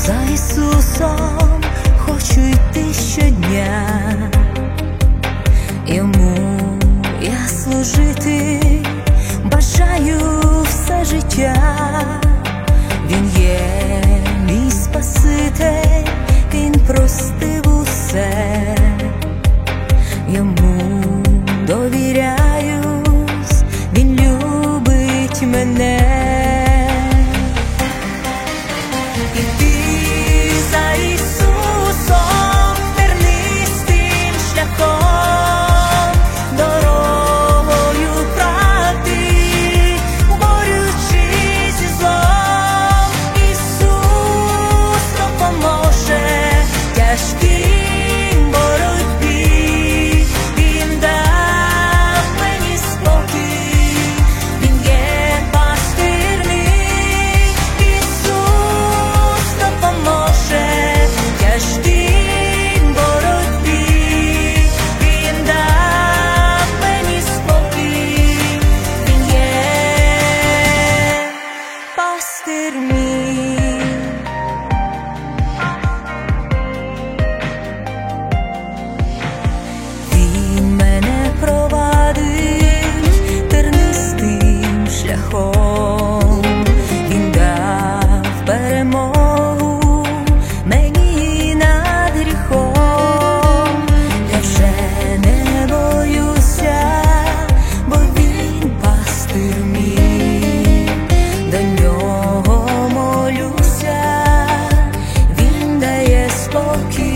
За Ісусом хочу йти щодня, Йому я служити бажаю все життя. Він є мій Спаситель, Він простив усе, Йому довіряюсь, Він любить мене. Він мене провадить тернистим шляхом, Він дав перемогу мені над гріхом. Я вже не боюся, бо Він пастир мій, до Нього молюся, Він дає спокій.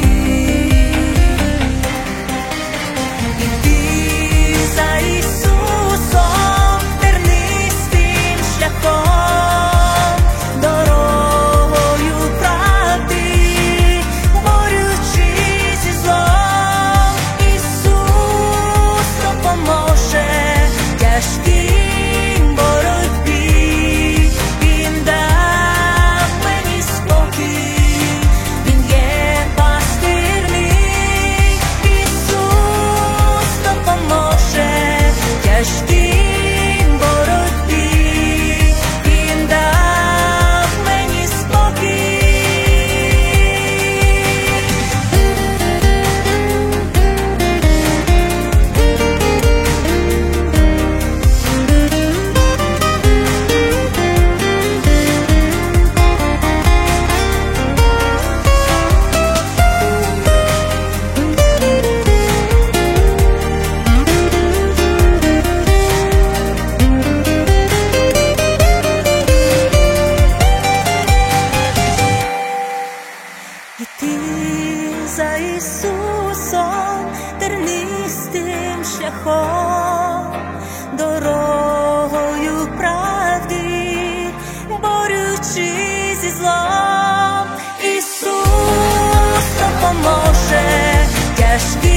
Іти за Ісусом тернистим шляхом, дорогою правди, борючись зі злом. Ісус допоможе тяжкі